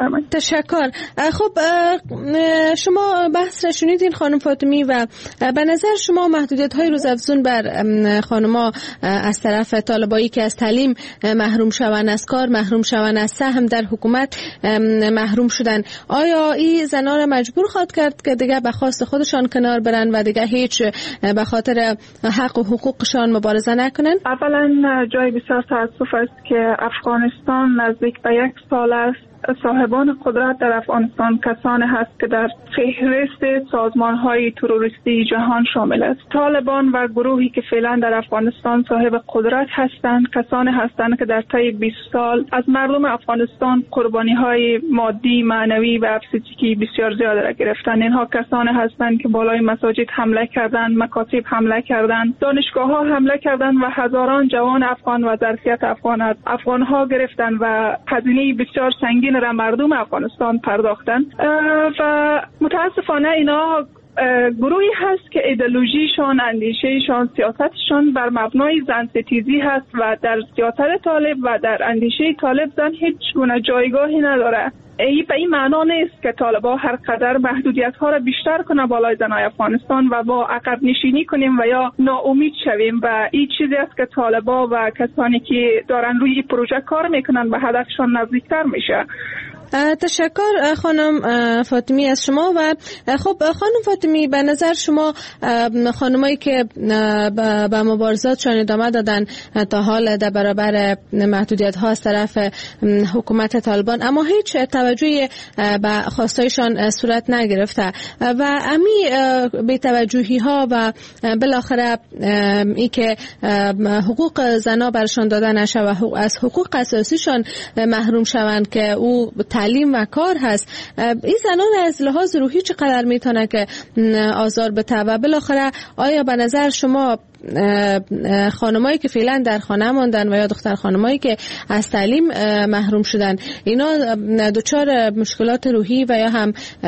بفرمایید. تشکر. خب شما بحث را شنیدین خانم فاطمی و به نظر شما محدودیت‌های روزافزون بر خانم‌ها از طرف طالبایی که از تعلیم محروم شوند، از کار محروم شوند، از سهم در حکومت محروم شدن، آیا این زنان را مجبور خواهد کرد که دیگه به خواست خودشان کنار برن و دیگه هیچ به خاطر حق و حقوقشان مبارزه نکنن؟ اولا جای بسیار تأسف است که افغانستان نزدیک به 1 سال است صاحبان قدرت در افغانستان کسانی هست که در فهرست سازمان‌های تروریستی جهان شامل است. طالبان و گروهی که فعلا در افغانستان صاحب قدرت هستند کسانی هستند که در طی 20 سال از مردم افغانستان قربانی‌های مادی، معنوی و فیزیکی بسیار زیاد را گرفتند. اینها کسانی هستند که بالای مساجد حمله کردند، مکاتب حمله کردند، دانشگاه‌ها حمله کردند و هزاران جوان افغان و ظرفیت افغان‌ها گرفتند و هزینه بسیار سنگین را مردم افغانستان پرداختند و متاسفانه اینا گروهی هست که ایدئولوژیشان، اندیشهشان، سیاستشان بر مبنای زن ستیزی هست و در سیاست طالب و در اندیشه طالب زن هیچ گونه جایگاهی نداره. به این معنا نیست که طالبا هر قدر محدودیت ها را بیشتر کنه بالای زنای افغانستان و با عقب نشینی کنیم و یا ناامید شویم و این چیزی است که طالبا و کسانی که دارن روی پروژه کار میکنن به هدفشان نزدیکتر میشه. تشکر خانم فاطمی از شما. و خب خانم فاطمی، به نظر شما خانمایی که به مبارزاتشان ادامه دادن تا حال در برابر محدودیت ها از طرف حکومت طالبان اما هیچ توجهی به خواستایشان صورت نگرفته و امی بی توجهی ها و بالاخره ای که حقوق زنا برشان داده نشه و از حقوق اساسیشان محروم شوند که او تعلیم و کار هست، این زنان از لحاظ روحی چقدر میتونه که آزار بده و بالاخره آیا به نظر شما خانمایی که فعلا در خانه ماندن و یا دختر خانمایی که از تعلیم محروم شدن اینا دچار مشکلات روحی و یا هم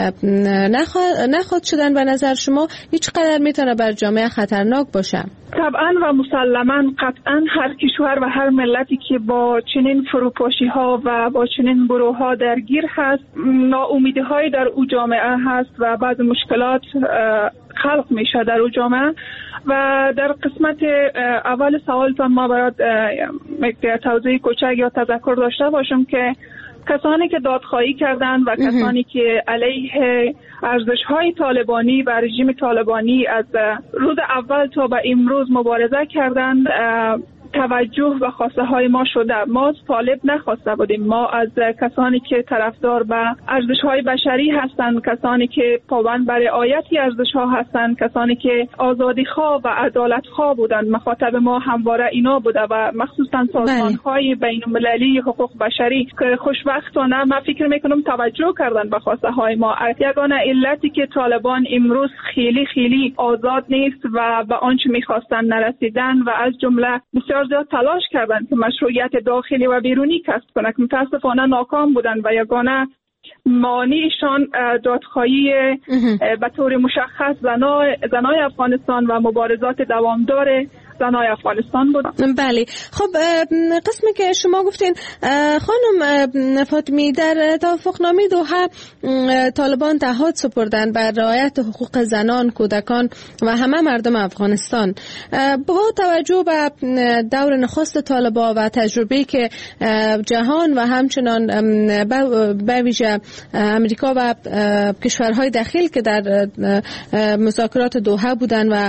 نخواد شدن به نظر شما هیچ قدر میتونه بر جامعه خطرناک باشه؟ طبعا و مسلما قطعا هر کشور و هر ملتی که با چنین فروپاشی ها و با چنین گروه ها درگیر هست ناامیدی های در او جامعه هست و بعض مشکلات خلق میشه در او جامعه. و در قسمت اول سوالتان ما باید توضیح کوچک یا تذکر داشته باشم که کسانی که دادخواهی کردند و کسانی که علیه ارزش‌های طالبانی و رژیم طالبانی از روز اول تا به امروز مبارزه کردند توجه و خواسته های ما شده. ما طالب نخواسته بودیم. ما از کسانی که طرفدار به ارزش های بشری هستند، کسانی که پابند بر رعایت ارزش ها هستند، کسانی که آزادی خواه و عدالت خواه بودند، مخاطب ما همواره اینا بوده و مخصوصا سازمان های بین المللی حقوق بشری که خوشبختانه من فکر میکنم توجه کردن به خواسته های ما. یگانه علتی که طالبان امروز خیلی آزاد نیست و به آنچه میخواستن نرسیدن و از جمله بسیار زیاد تلاش کردند که مشروعیت داخلی و بیرونی کسب کنند، متاسفانه ناکام بودند و یگانه مانعشان دادخواهی به طور مشخص زنای افغانستان و مبارزات دوامدار زنای افغانستان بود. بله. خب قسمی که شما گفتین خانم فاطمی در توافقنامه دوحه طالبان تعهد سپردن بر رعایت حقوق زنان، کودکان و همه مردم افغانستان. با توجه به دور نخست طالبان و تجربه‌ای که جهان و همچنان به ویژه امریکا و کشورهای داخل که در مذاکرات دوحه بودن و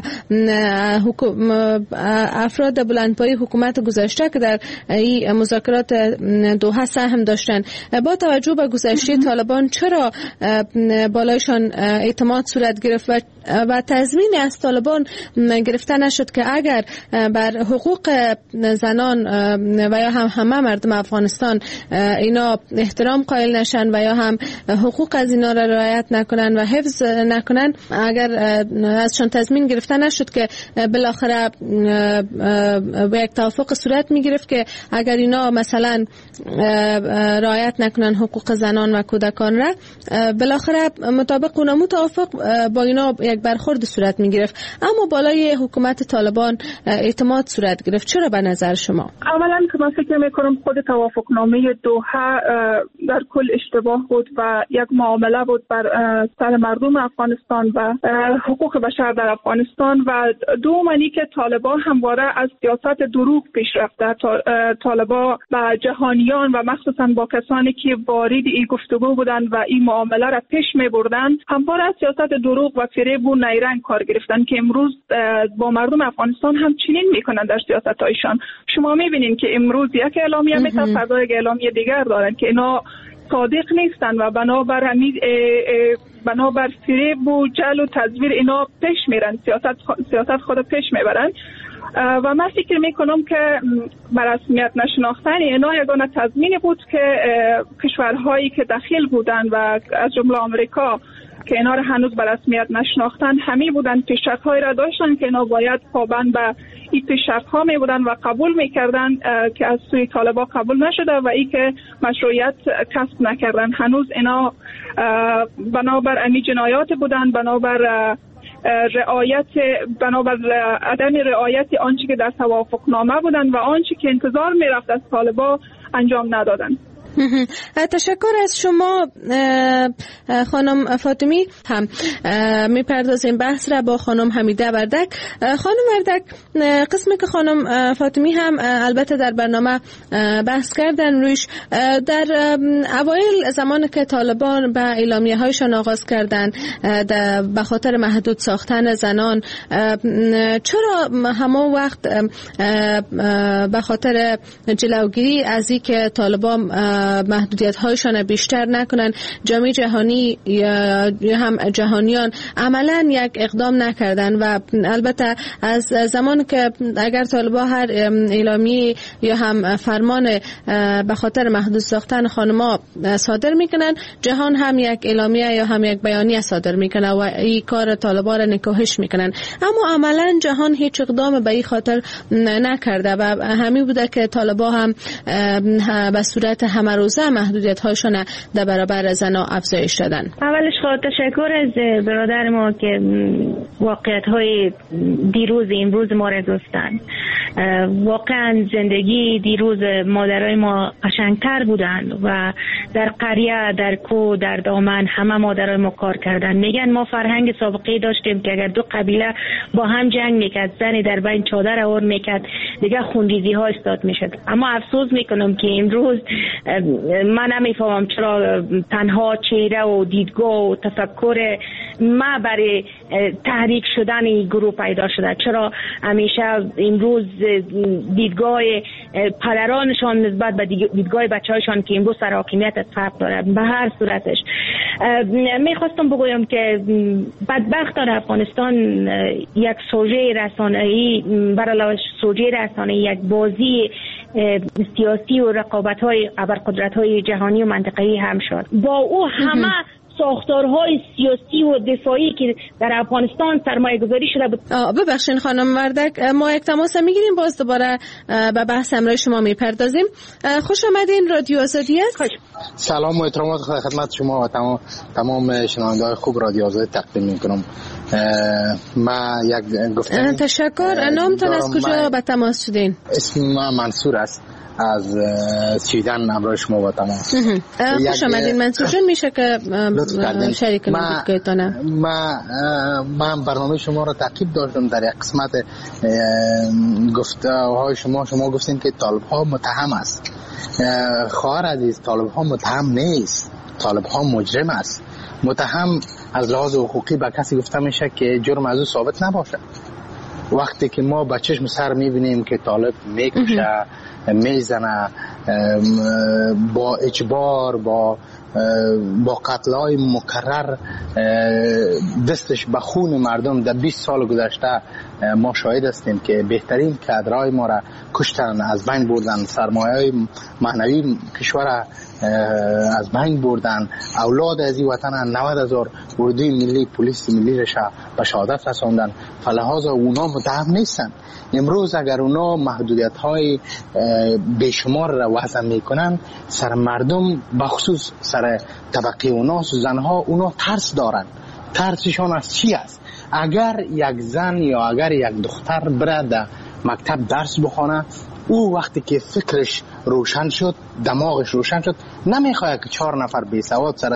افراد بلندپایه حکومت گذشته که در این مذاکرات دوحه سهم داشتن، با توجه به گذشته طالبان چرا بالایشان اعتماد صورت گرفت و تضمین از طالبان گرفته نشد که اگر بر حقوق زنان و یا هم همه مردم افغانستان اینا احترام قائل نشن و یا هم حقوق از اینا را رعایت نکنن و حفظ نکنن، اگر ازشان تضمین گرفته نشد که بالاخره یک توافق صورت می گرفت که اگر اینا مثلا رعایت نکنن حقوق زنان و کودکان را، بالاخره مطابق اونمو توافق با اینا یک برخورد صورت می گرفت. اما بالای حکومت طالبان اعتماد صورت گرفت. چرا به نظر شما؟ اولا که من فکر میکنم خود توافقنامه دوحه در کل اشتباه بود و یک معامله بود بر سر مردم افغانستان و حقوق بشر در افغانستان. و دومانی که طالبان همواره از سیاست دروغ پیش رفته. طالبان با جهانیان و مخصوصا با کسانی که وارد این گفتگو بودن و این معامله را پیش می بردن همواره از سیاست دروغ و فریب و نیرنگ کار گرفتن که امروز با مردم افغانستان هم چنین میکنن در سیاست هایشان. شما میبینین که امروز یک اعلامیه میتن، فردا یک اعلامیه دیگر دارن که اینا صادق نیستن و بنابر فریب و جعل و تزویر اینا پیش میرن، سیاست خود پیش میبرن. و من فکر میکنم که بر رسمیت نشناختن اینا یگانه تضمین بود که کشورهایی که دخیل بودن و از جمله آمریکا که اینا را هنوز بر رسمیت نشناختن همی بودن، پیشرفت‌هایی را داشتن که اینا باید پابند به این پیشرفت‌ها می بودن و قبول میکردن که از سوی طالبان قبول نشده و ای که مشروعیت کسب نکردن. هنوز اینا بنابر امی جنایات بودن، بنابر عدم رعایت آنچه که در توافقنامه بودن و آنچه که انتظار میرفت از طالبان انجام ندادن. تشکر از شما خانم فاطمی. هم میپردازیم بحث را با خانم حمیده وردک. خانم وردک، قسمی که خانم فاطمی هم البته در برنامه بحث کردن رویش، در اوایل زمان که طالبان به اعلامیه هایشان آغاز کردن به خاطر محدود ساختن زنان، چرا همون وقت به خاطر جلوگیری از این که طالبان محدودیت هایشان بیشتر نکنن، جامعه جهانی یا هم جهانیان عملا یک اقدام نکردن؟ و البته از زمان که اگر طالبان هر اعلامیه یا هم فرمان به خاطر محدود ساختن خانما صادر میکنن، جهان هم یک اعلامیه یا هم یک بیانیه صادر میکنه و این کار طالبان را نکوهش میکنن. اما عملا جهان هیچ اقدام به این خاطر نکرده و همین بوده که طالبان هم به صورت همه روزه محدودیت هاشون در برابر زنا افزایش دادن. اولش خواهد تشکر از برادر ما که واقعیت های دیروز امروز ما را گفتن. واقعا زندگی دیروز مادرای ما قشنگتر بودن و در قریه، در کو، در دامن همه مادرای ما کار کردن. میگن ما فرهنگ سابقه داشتیم که اگر دو قبیله با هم جنگ میکرد، زنی در بین چادر آور میکرد، دیگه خونریزی ها استاد میشد. اما افسوس میکنم که امروز من نمیفهمم چرا تنها چهره و دیدگاه و تفکر ما برای تحریک شدن این گروه پیدا شده. چرا همیشه امروز دیدگاه پدرانشان نسبت به دیدگاه بچه‌هاشان که امروز سر حاکمیت فرق داره؟ به هر صورتش میخواستم بگویم که بدبختانه افغانستان یک سوژه رسانه‌ای، برای سوژه رسانه‌ای یک بازی سیاسی و رقابت‌های ابرقدرت‌های جهانی و منطقه‌ای هم شد. با او همه ساختارهای سیاسی و دفاعی که در افغانستان سرمایه گذاری شده بود. ببخشید خانم وردک، ما یک تماس میگیریم، باز دوباره به بحث امروز شما میپردازیم. خوش آمدین رادیو آزادی است. سلام و احترامات خدمت شما و تمام شنونده‌های خوب رادیو آزادی تقدیم میکنم. ما یک گفتن تشکر. نامتون از کجا به تماس شدین؟ اسم ما منصور است، از سویدن همراه شما با تماس. خوش آمدین منصور جان، میشه که شریک کنید؟ من برنامه شما را تعقیب داشتم. در یک قسمت گفته‌های شما گفتین که طالب ها متهم است. خواهر عزیز، طالب ها متهم نیست، طالب ها مجرم است. متهم از لحاظ حقوقی به کسی گفته میشه که جرم از او ثابت نباشه. وقتی که ما با چشم سر میبینیم که طالب میکشه، میزنه، با اجبار، با قتل‌های مکرر دستش به خون مردم در 20 سال گذشته ما شاهد هستیم که بهترین کادرهای ما را کشتن، از بین بردن، سرمایه‌های معنوی کشور از بین بردن، اولاد از این وطن 90,000 اردوی ملی پلیس ملی رشا به شهادت رساندن، فلحاظ اونا متهم نیستن. امروز اگر اونا محدودیت های بیشمار را وضع میکنن، سر مردم بخصوص سر طبقه اونا زنها اونا ترس دارن. ترسشان از چی است؟ اگر یک زن یا اگر یک دختر بره در مکتب درس بخونه، او وقتی که فکرش روشن شد، دماغش روشن شد، نمیخواد که 4 نفر بی سواد سر